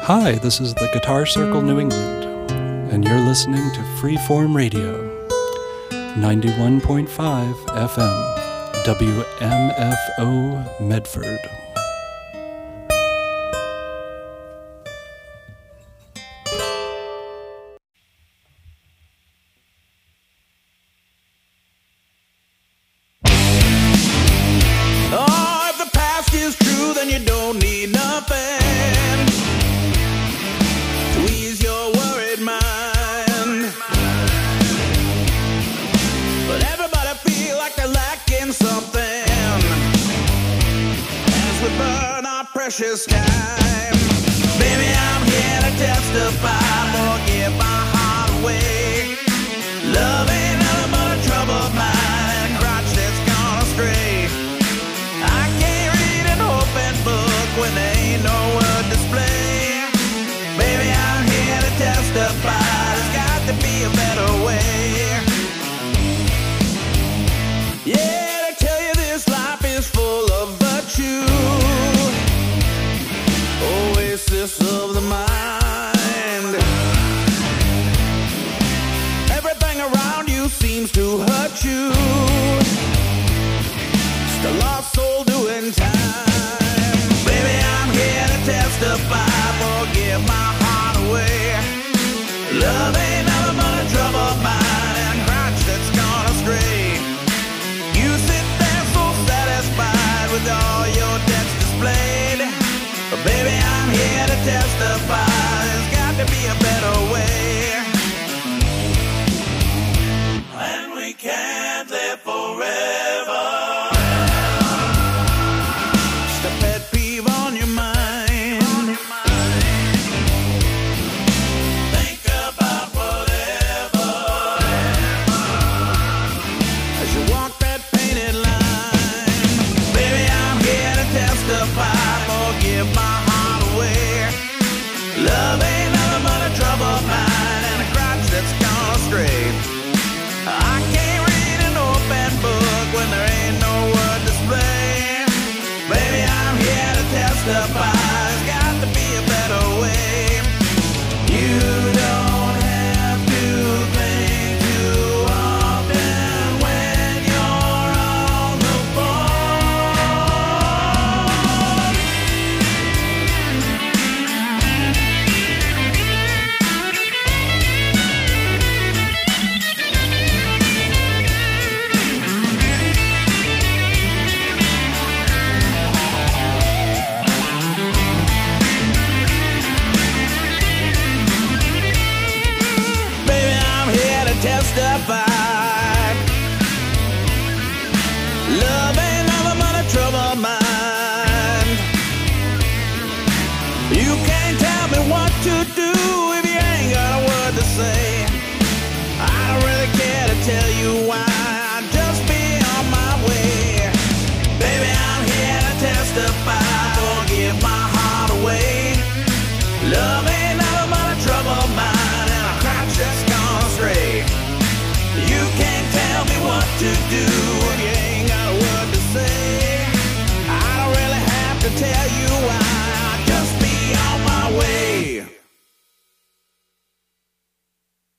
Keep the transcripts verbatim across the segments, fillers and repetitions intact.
Hi, this is the Guitar Circle New England, and you're listening to Freeform Radio, ninety-one point five F M, W M F O Medford. Precious time, baby, I'm here to testify. Forgive my heart away. Love ain't nothing but a trouble of mine and a crotch that's gone astray. I can't read an open book when there ain't no word display. Baby, I'm here to testify. There's got to be a better way. Yeah, to tell you this life is full of virtue. Oasis of the mind. Everything around you seems to hurt you. Still lost soul doing time. Baby, I'm here to testify. Forgive my heart away. Love ain't nothing but a trouble of mine and a crotch that's gone astray. You sit there so satisfied with all your debts displayed. But baby, I'm here to testify. There's got to be a better way. And we can't live forever. Just a pet peeve on your mind. Think about whatever. As you walk that painted line. Baby, I'm here to testify. Forgive my heart away. Love ain't nothing but a trouble of mine and a crotch that's gone astray. I can't read an open book when there ain't no word display. Baby, I'm here to testify. There's got to be a better way. You don't have to think too often when you're on the phone. Baby, I'm here to testify. Love ain't nothing but a trouble of mine. You can't tell me what to do if you ain't got a word to say. I don't really care to tell you why. I'll just be on my way. Baby, I'm here to testify. Forgive my heart away. Love ain't nothing but a trouble of mine and a crotch that's gone astray. You can't tell me what to do if you ain't got a word to say. I don't really have to tell you why. I'll just be on my way.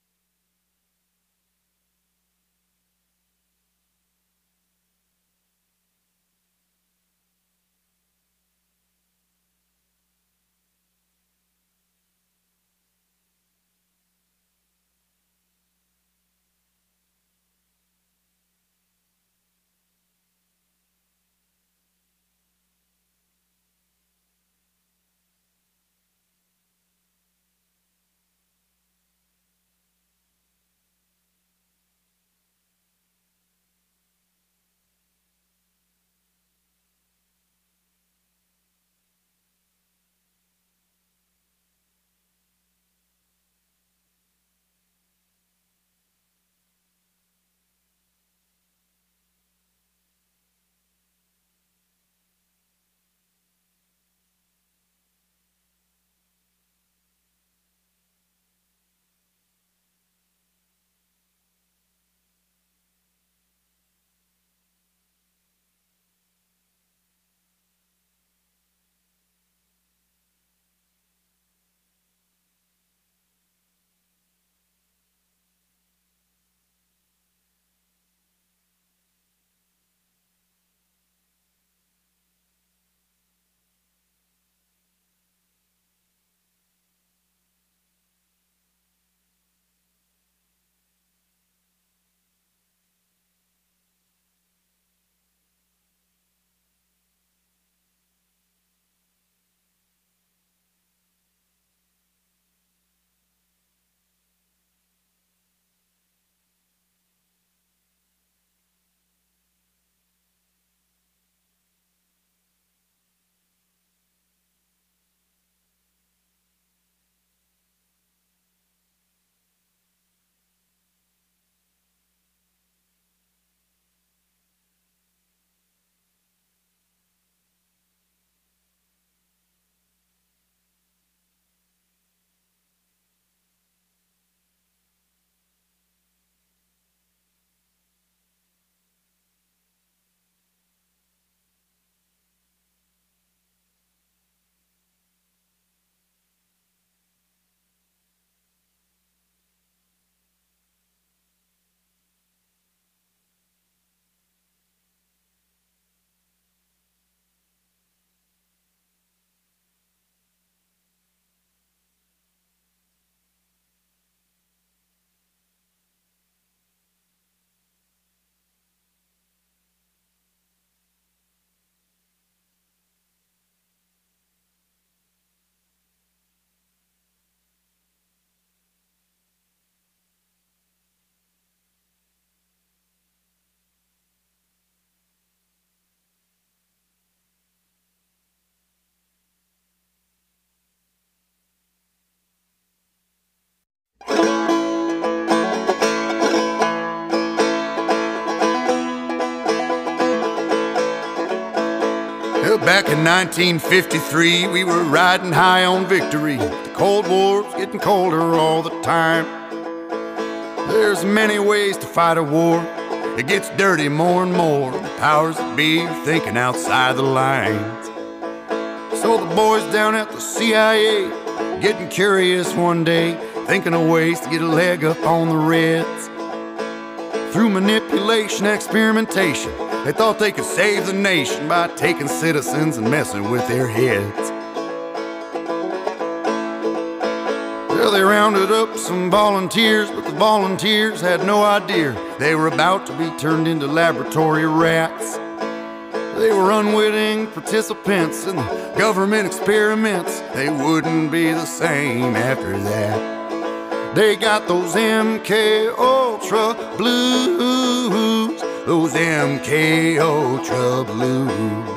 Back in nineteen fifty-three, we were riding high on victory. The Cold War's getting colder all the time. There's many ways to fight a war. It gets dirty more and more. The powers that be are thinking outside the lines. So the boys down at the C I A getting curious one day, thinking of ways to get a leg up on the Reds. Through manipulation, experimentation, they thought they could save the nation by taking citizens and messing with their heads. Well, they rounded up some volunteers, but the volunteers had no idea they were about to be turned into laboratory rats. They were unwitting participants in the government experiments. They wouldn't be the same after that. They got those M K Ultra blues, those M K Ultra blues.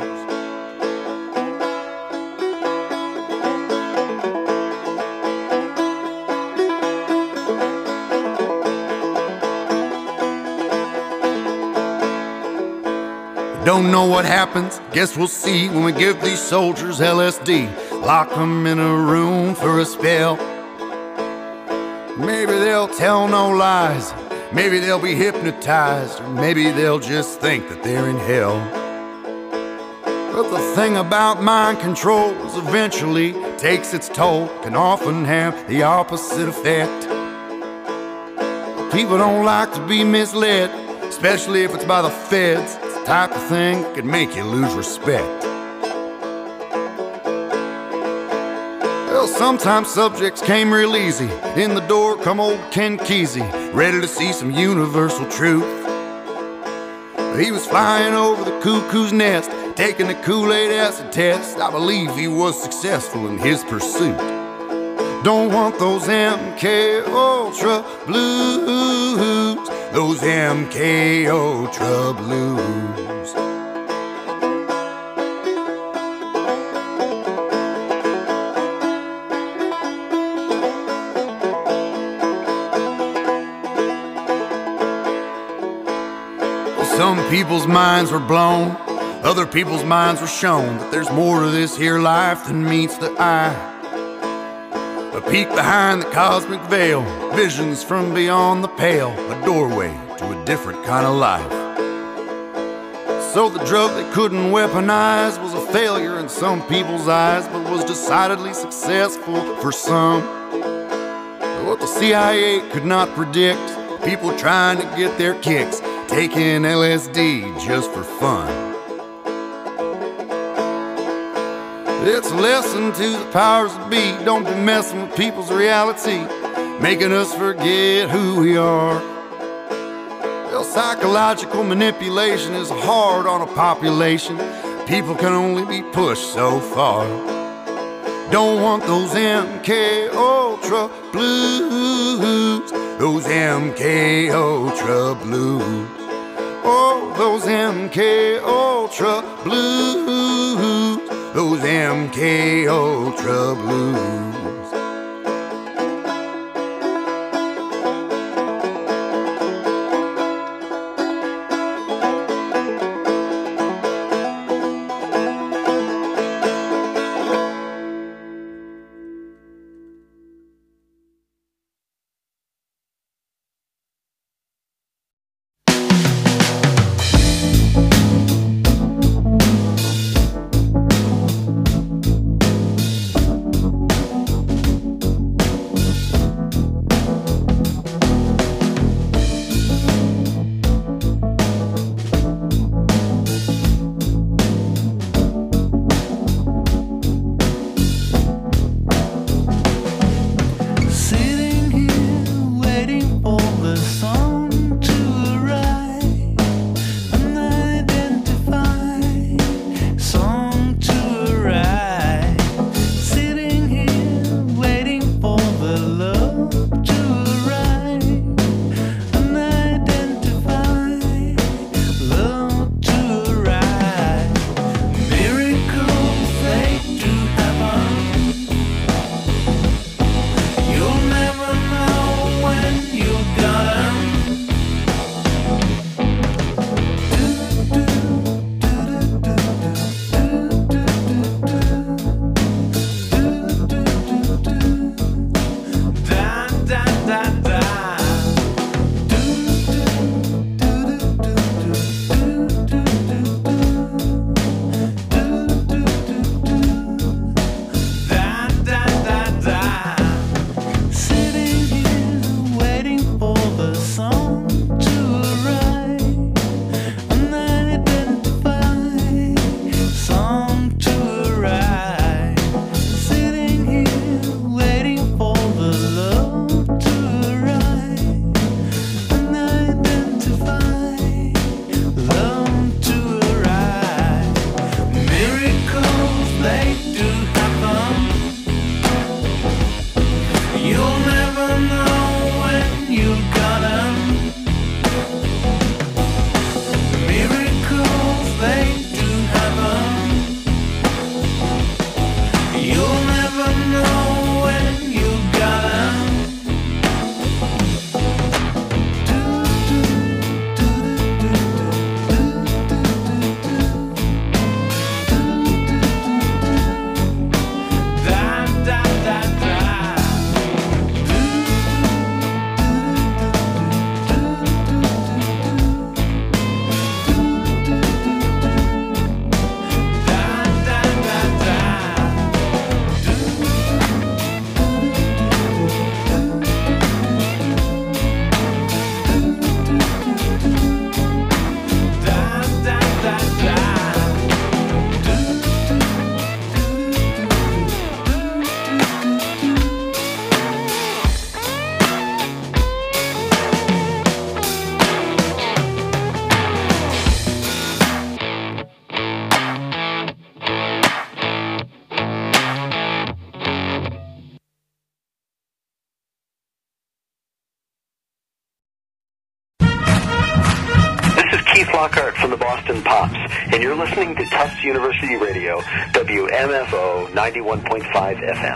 Don't know what happens, guess we'll see when we give these soldiers L S D. Lock them in a room for a spell. Maybe they'll tell no lies, maybe they'll be hypnotized, or maybe they'll just think that they're in hell. But the thing about mind control is eventually takes its toll, can often have the opposite effect. People don't like to be misled, especially if it's by the feds. It's the type of thing that could make you lose respect. Well, sometimes subjects came real easy. In the door come old Ken Kesey, ready to see some universal truth. He was flying over the cuckoo's nest, taking the Kool-Aid acid test. I believe he was successful in his pursuit. Don't want those M K Ultra blues, those M K Ultra blues. Some people's minds were blown, other people's minds were shown that there's more to this here life than meets the eye. A peek behind the cosmic veil, visions from beyond the pale, a doorway to a different kind of life. So the drug they couldn't weaponize was a failure in some people's eyes, but was decidedly successful for some. What the C I A could not predict, people trying to get their kicks, taking L S D just for fun. It's a lesson to the powers that be. Don't be messing with people's reality, making us forget who we are. Well, psychological manipulation is hard on a population. People can only be pushed so far. Don't want those M K Ultra blues, those M K Ultra blues. Oh, those M K Ultra blues, those M K Ultra blues. and Pops, and you're listening to Tufts University Radio, W M F O ninety-one point five F M.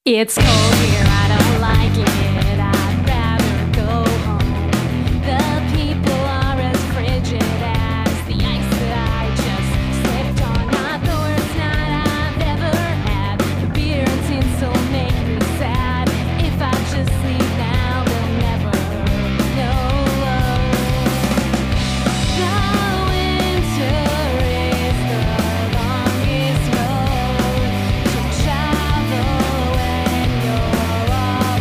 It's cold here, I don't like it. I'd rather go home. The people are as frigid as the ice that I just slipped on. Not the worst night I've ever had. The beer and tinsel make me sad. If I just leave now, they'll never know. The winter is the longest road to travel when you're all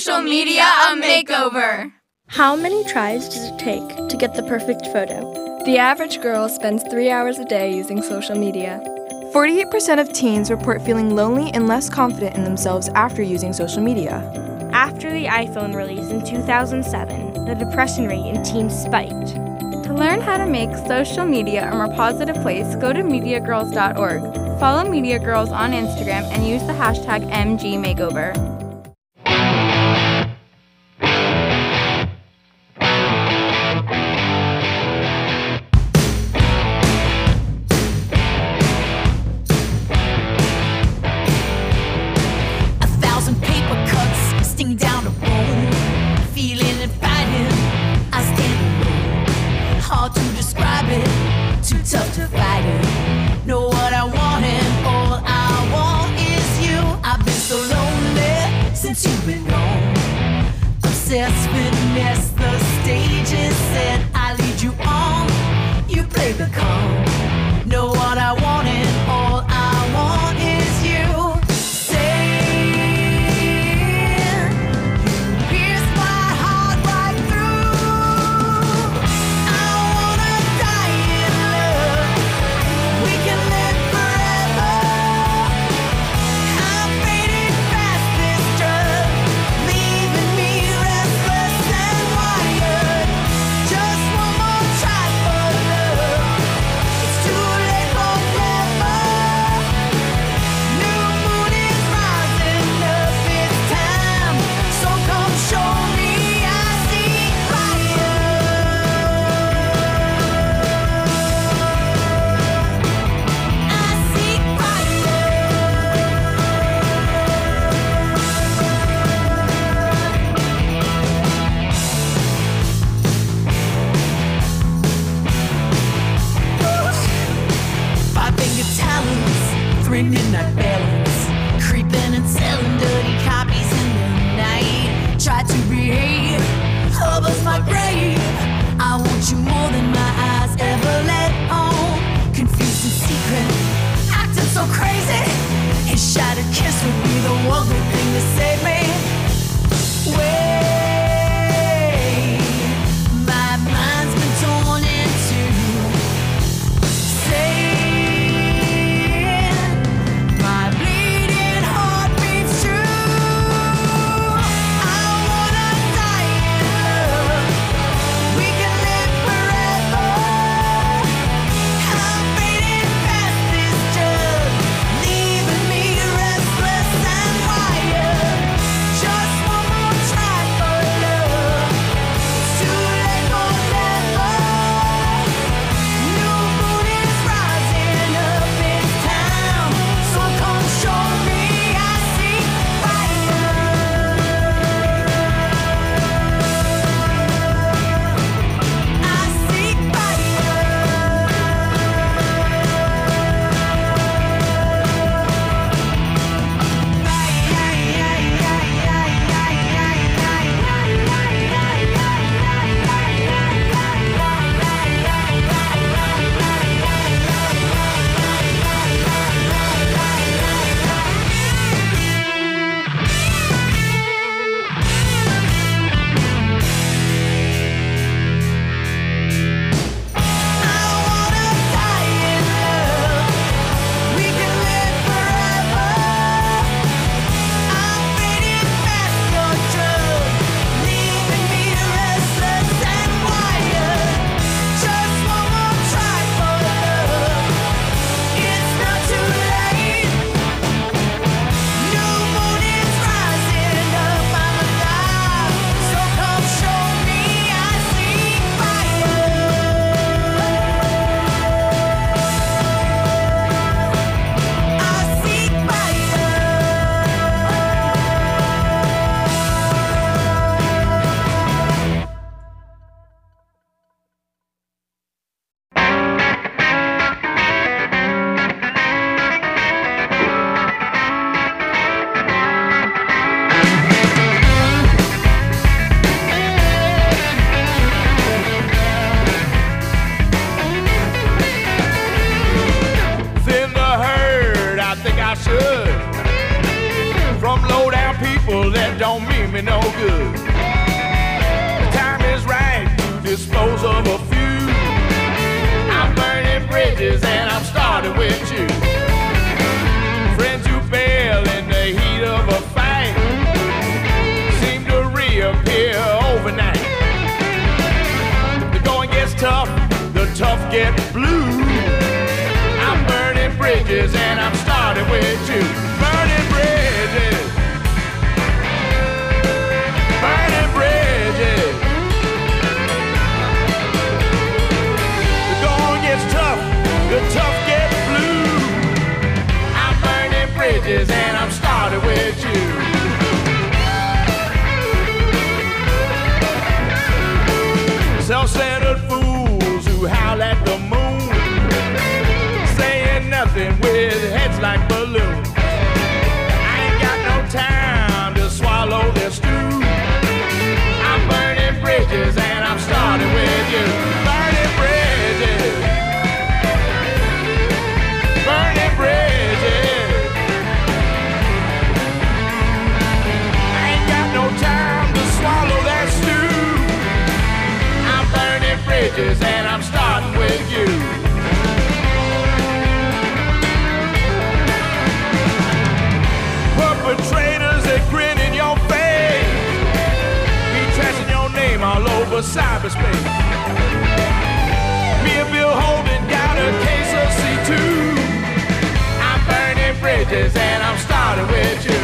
social media a makeover. How many tries does it take to get the perfect photo? The average girl spends three hours a day using social media. forty-eight percent of teens report feeling lonely and less confident in themselves after using social media. After the iPhone release in two thousand seven, the depression rate in teens spiked. To learn how to make social media a more positive place, go to media girls dot org. Follow Media Girls on Instagram and use the hashtag M G Makeover. A thousand paper cuts sting down the bone. Feeling and fighting, I stand alone. Hard to describe it, too tough to fight it. Know what I want and all I want is you. I've been so lonely. me no good. The time is right to dispose of a few. I'm burning bridges and I'm starting with you. Friends who bail in the heat of a fight seem to reappear overnight. The going gets tough, the tough get blue. I'm burning bridges and I'm starting with you. Burning bridges, burning bridges. The going gets tough, the tough get blue. I'm burning bridges and I'm starting with you. Self-centered fools who howl at the moon, saying nothing with heads like balloons. I ain't got no time to swallow their stew. I'm burning bridges and I'm starting with you. Burning bridges, burning bridges. I ain't got no time to swallow that stew. I'm burning bridges and I'm starting with you. Perpetrators that grin in your face, be trashing your name all over cyberspace. Me and Bill Holden got a case of C two. I'm burning bridges and I'm starting with you.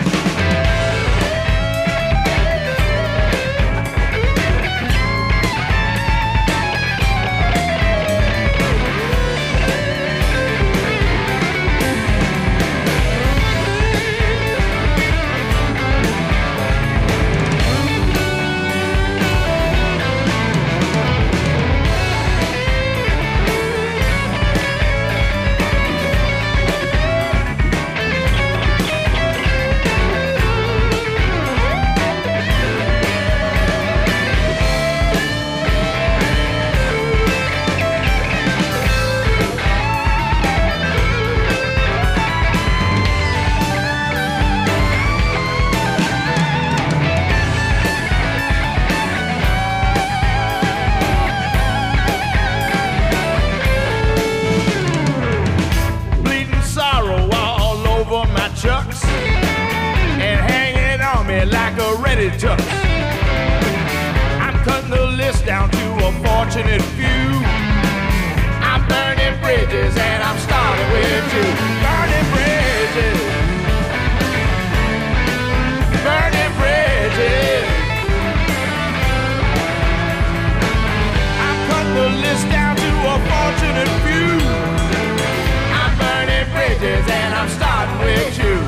Tux. I'm cutting the list down to a fortunate few. I'm burning bridges and I'm starting with you. Burning bridges, burning bridges. I'm cutting the list down to a fortunate few. I'm burning bridges and I'm starting with you.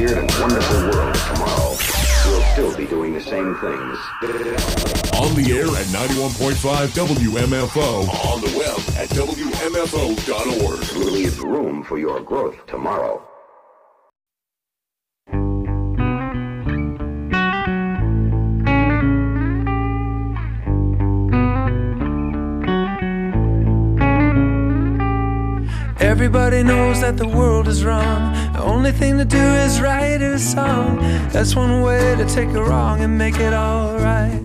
weird and wonderful world of tomorrow, we'll still be doing the same things. On the air at ninety-one point five W M F O. On the web at W M F O dot org. Leave room for your growth tomorrow. Everybody knows that the world is wrong. The only thing to do is write a song. That's one way to take a wrong and make it alright.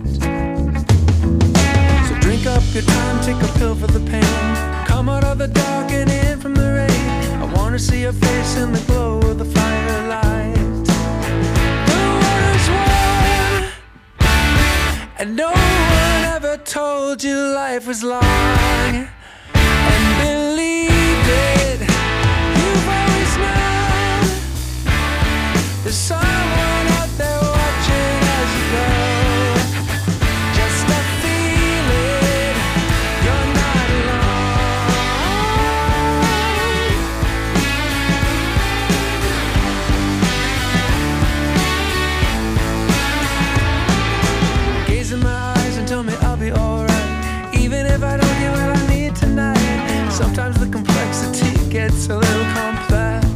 So drink up your time, take a pill for the pain. Come out of the dark and in from the rain. I wanna see your face in the glow of the firelight. The water's warm, and no one ever told you life was long. And believed it, you've always known there's someone out there watching as you go. Just a feeling you're not alone. Gaze in my eyes and tell me I'll be alright, even if I don't get what I need tonight. Sometimes the complexity gets a little complex,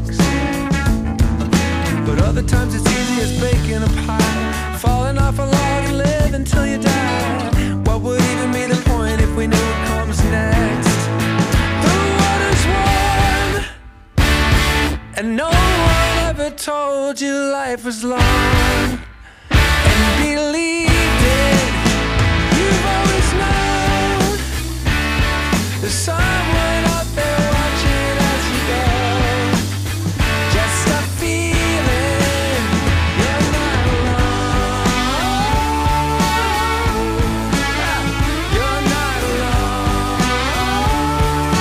but other times it's easy as baking a pie, falling off a log and live until you die. What would even be the point if we knew what comes next? The water's warm, and no one ever told you life was long. And believed it, you've always known there's someone out there watching as you go. Just a feeling you're not alone. You're not alone.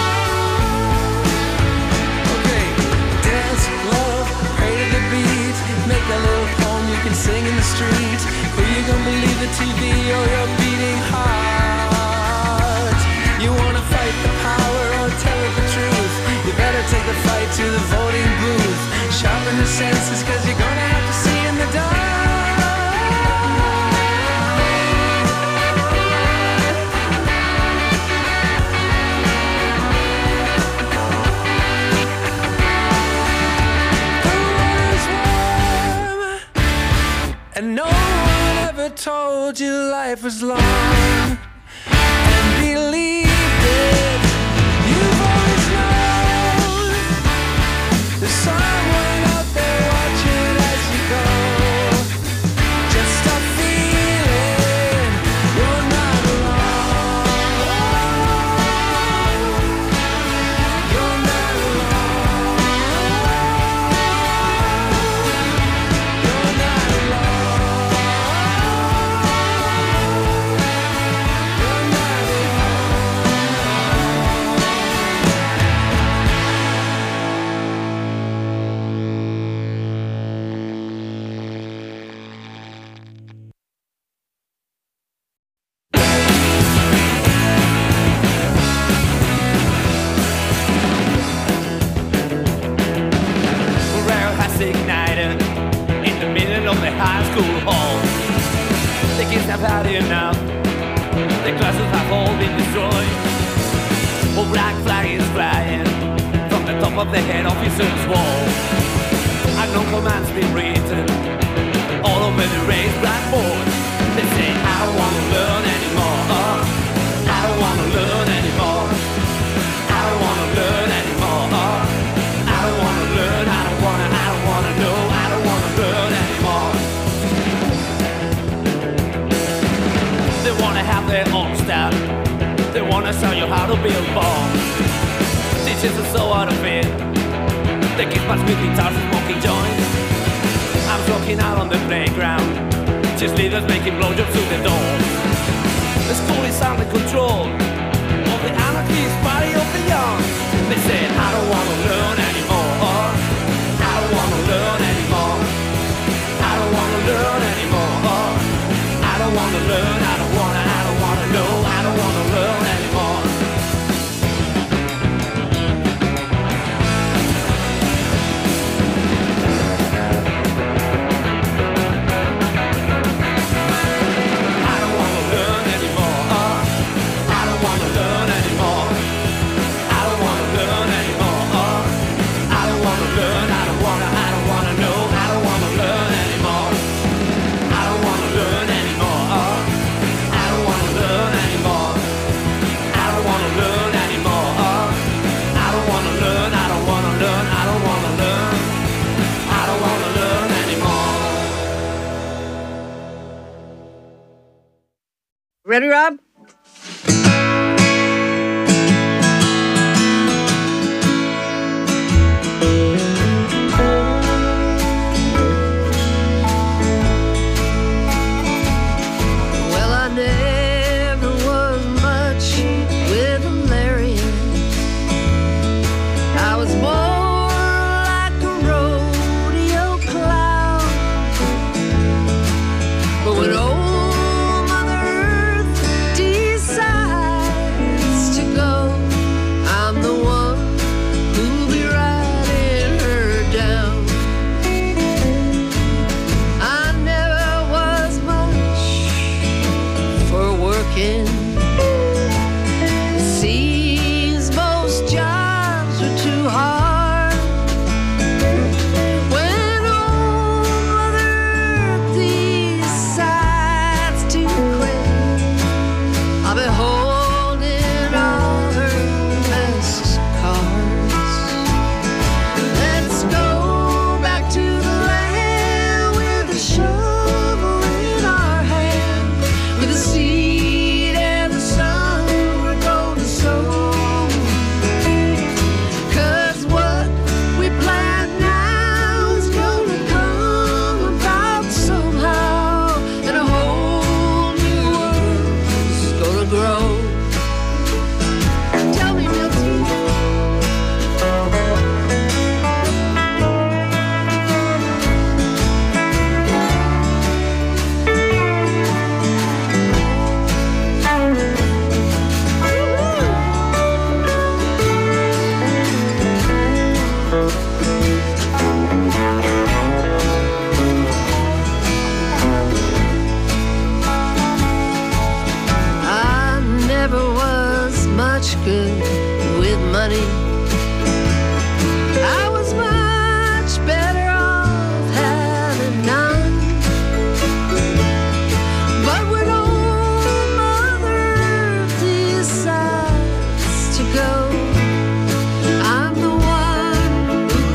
Okay, dance, love, pray to the beat. Make a little poem you can sing in the street. Who you gonna believe, the T V or your beating heart? You wanna fight the power or tell it the truth? You better take the fight to the voting booth. Sharpen your senses, cause you're gonna have to see in the dark. The water's warm, and no one ever told you life was long. And believed it, you've always known there's someone out there watching as you go. Just a feeling you're not alone. You're not alone. You're not alone. Morale has ignited in the middle of the high school hall. The kids have had enough. The classes have all been destroyed. A black flag is flying from the top of the head officer's wall. Unknown commands been written all over the raised blackboard. They say, I don't wanna learn anymore. I don't wanna learn anymore. I don't wanna learn anymore. I don't wanna learn. I don't wanna. I don't wanna know. I don't wanna learn anymore. They wanna have their own style. They wanna show you how to build bombs. Teachers are so out of it. They kids must with guitars and smoking joints. I'm walking out on the playground. Just leaders making blowjobs to the door. The school is under control of the anarchist party of the young. They said, I don't wanna learn anymore. I don't wanna learn anymore. I don't wanna learn anymore. I don't wanna learn. I don't wanna. I don't wanna know. I don't wanna learn anymore. learn, I don't wanna learn, I don't wanna learn anymore. Ready, Rob? Well, I never was much with a Lariat. I was more like a rodeo clown. But when old Mother Earth decides to go, I'm the one who'll be riding her down. I never was much for working. Seems most jobs were too hard. When old Mother Earth decides to quit, I'll be holding all her best cards. Let's go back to the land with a shovel in our hand, with a seed and the sun we're gonna sow. 'Cause what we plant now is gonna come about somehow, and a whole new world's gonna grow. Tell me, Milty. I never was much good with money. I was much better off having none. But when old Mother Earth decides to go, I'm the one who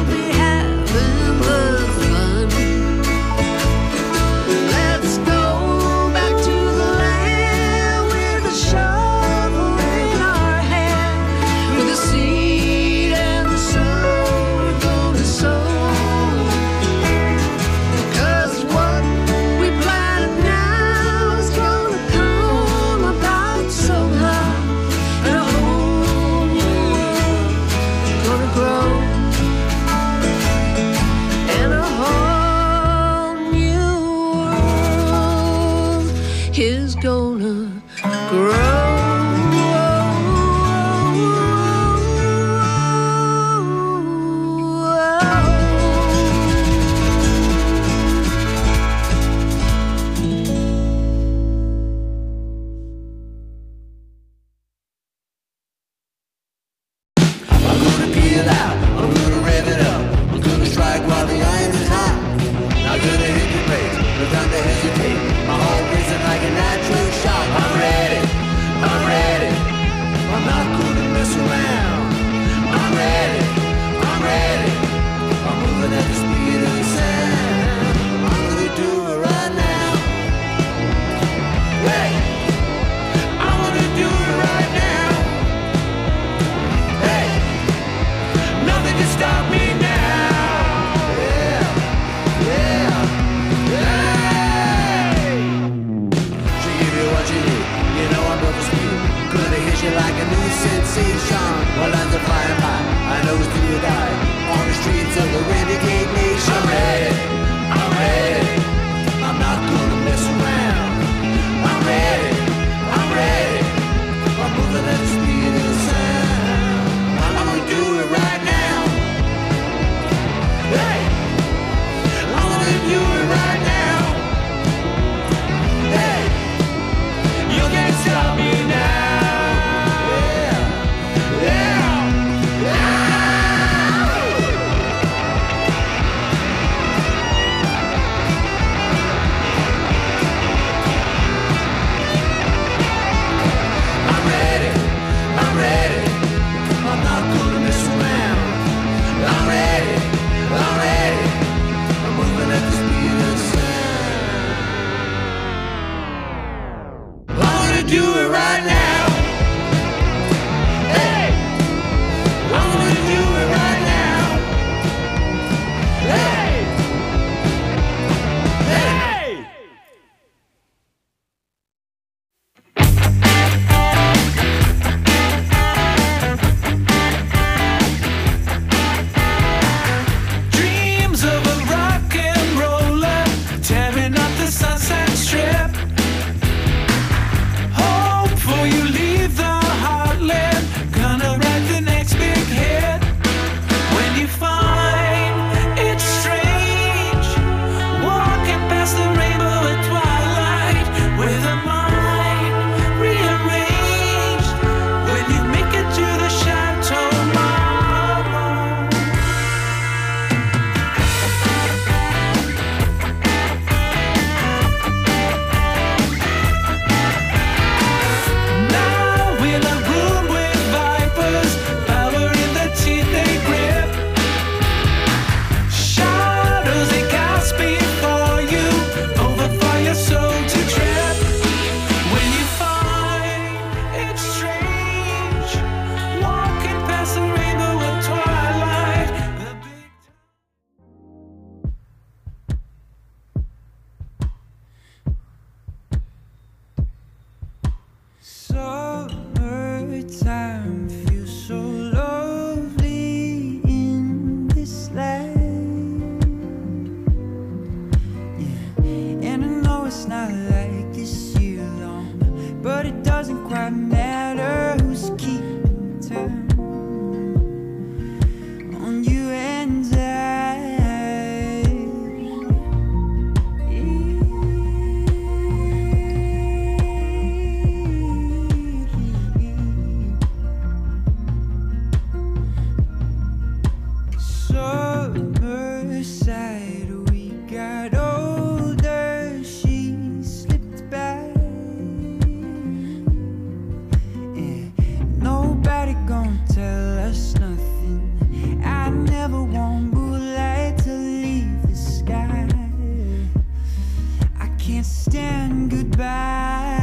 never want moonlight to leave the sky. I can't stand goodbye.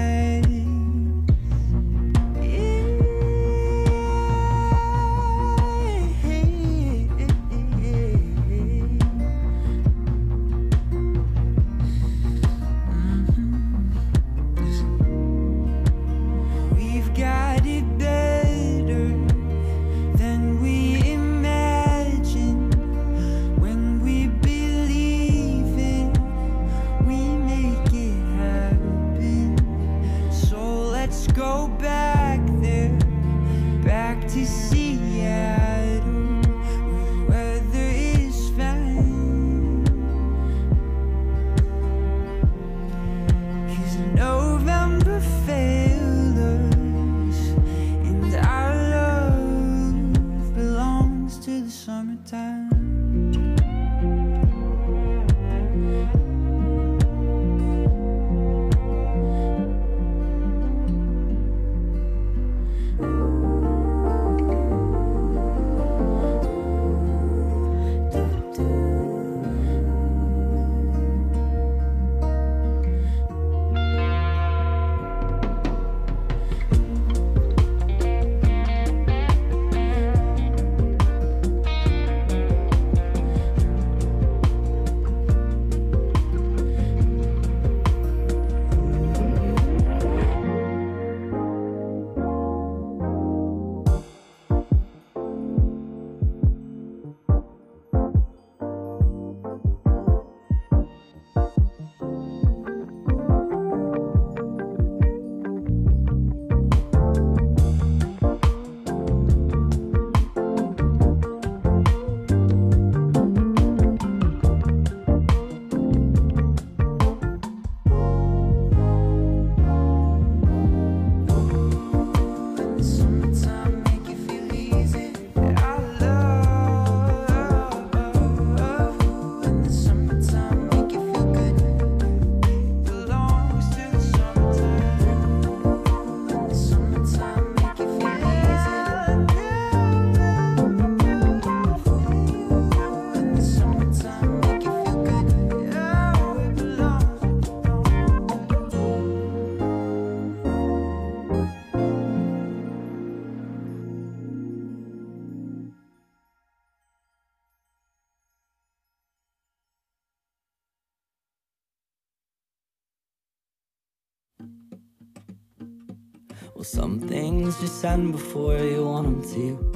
Well, some things just end before you want them to.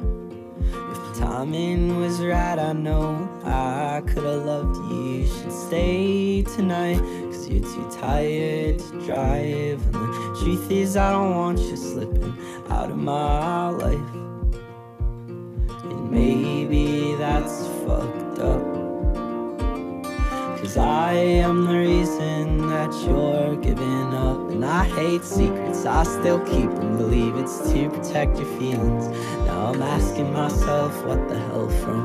If the timing was right, I know I could've loved you. You should stay tonight, cause you're too tired to drive. And the truth is I don't want you slipping out of my life. And maybe that's fucked up, cause I am the reason that you're giving up. And I hate secrets, I still keep them. Believe it's to protect your feelings. Now I'm asking myself, what the hell from